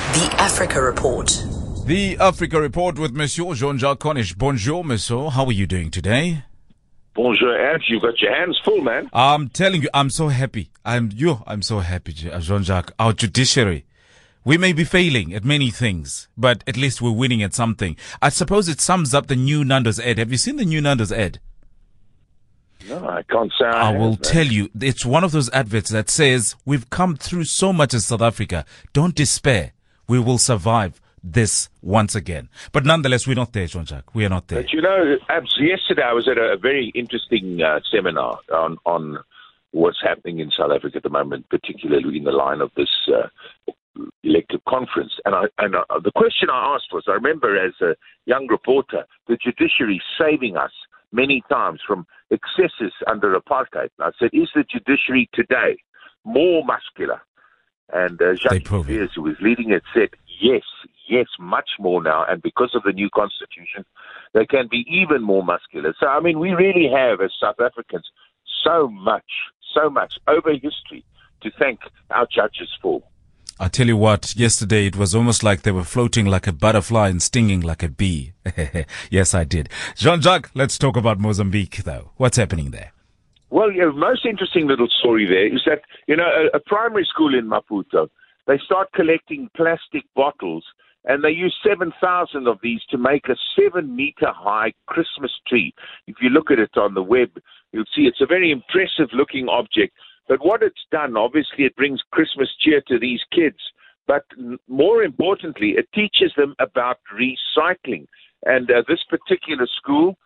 The Africa Report. The Africa Report with Monsieur Jean-Jacques Cornish. Bonjour, Monsieur. How are you doing today? Bonjour, Ed. You've got your hands full, man. I'm telling you, I'm so happy. I'm so happy, Jean-Jacques. Our judiciary. We may be failing at many things, but at least we're winning at something. I suppose it sums up the new Nando's ad. Have you seen the new Nando's ad? No, I can't say I will tell you, it's one of those adverts that says, we've come through so much in South Africa. Don't despair. We will survive this once again. But nonetheless, we're not there, Jean-Jacques. We are not there. But you know, yesterday I was at a very interesting seminar on what's happening in South Africa at the moment, particularly in the line of this elective conference. And the question I asked was, I remember as a young reporter, the judiciary saving us many times from excesses under apartheid. And I said, is the judiciary today more muscular? And Jacques Villiers, who was leading it, said, yes, much more now. And because of the new constitution, they can be even more muscular. So, I mean, we really have, as South Africans, so much over history to thank our judges for. I tell you what, yesterday it was almost like they were floating like a butterfly and stinging like a bee. Yes, I did. Jean-Jacques, let's talk about Mozambique, though. What's happening there? Well, the most interesting little story there is that, you know, a primary school in Maputo, they start collecting plastic bottles, and they use 7,000 of these to make a 7-meter-high Christmas tree. If you look at it on the web, you'll see it's a very impressive-looking object. But what it's done, obviously, it brings Christmas cheer to these kids. But more importantly, it teaches them about recycling. And this particular school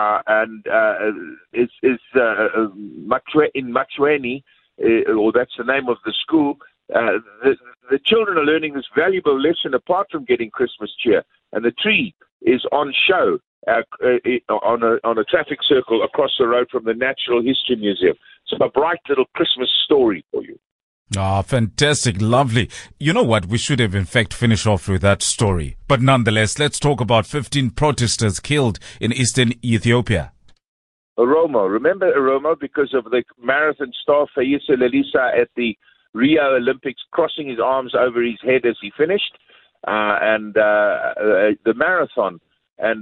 is in Machueni, or that's the name of the school. The children are learning this valuable lesson apart from getting Christmas cheer. And the tree is on show on a traffic circle across the road from the Natural History Museum. It's a bright little Christmas story for you. Ah, fantastic. Lovely. You know what? We should have, in fact, finished off with that story. But nonetheless, let's talk about 15 protesters killed in eastern Ethiopia. Oromo. Remember Oromo because of the marathon star Fayisa Lelisa at the Rio Olympics crossing his arms over his head as he finished? The marathon and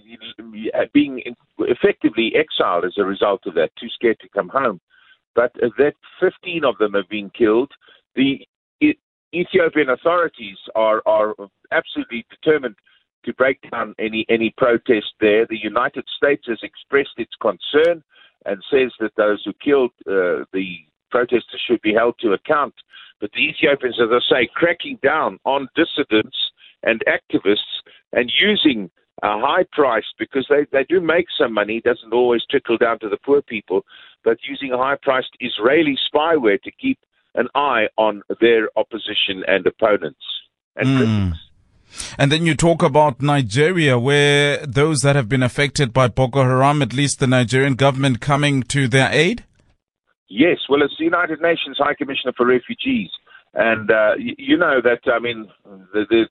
being effectively exiled as a result of that, too scared to come home. But that 15 of them have been killed. The Ethiopian authorities are absolutely determined to break down any protest there. The United States has expressed its concern and says that those who killed the protesters should be held to account. But the Ethiopians, as I say, cracking down on dissidents and activists and using a high price, because they do make some money, it doesn't always trickle down to the poor people, but using a high-priced Israeli spyware to keep an eye on their opposition and opponents and critics. And then you talk about Nigeria, where those that have been affected by Boko Haram, at least the Nigerian government coming to their aid? Yes, well, it's the United Nations High Commissioner for Refugees. And you know that, I mean, the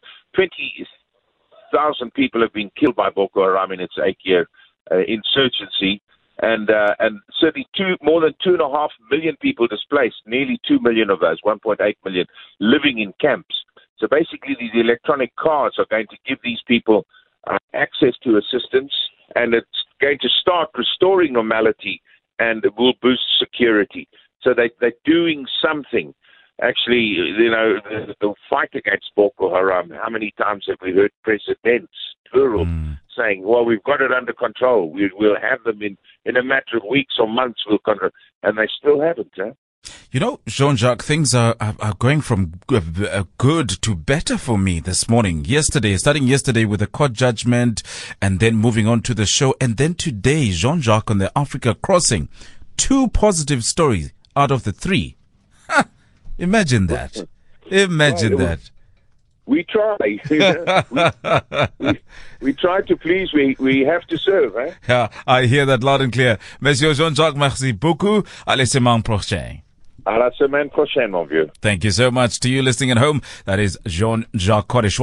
20,000 people have been killed by Boko Haram in its 8-year insurgency. And certainly more than 2.5 million people displaced, nearly 2 million of those, 1.8 million, living in camps. So basically, these electronic cards are going to give these people access to assistance, and it's going to start restoring normality and it will boost security. So they're doing something. Actually, you know, the fight against Boko Haram, how many times have we heard presidents, plural, saying, well, we've got it under control. We'll have them in a matter of weeks or months, and they still haven't, huh? You know, Jean-Jacques, things are going from good to better for me this morning. Starting yesterday with a court judgment and then moving on to the show. And then today, Jean-Jacques on the Africa Crossing. 2 positive stories out of the 3. Imagine that. Imagine that. We try. We try to please. We have to serve. Eh? Yeah, I hear that loud and clear. Monsieur Jean-Jacques, merci beaucoup. À la semaine prochaine. À la semaine prochaine, mon vieux. Thank you so much to you listening at home. That is Jean-Jacques Cornish.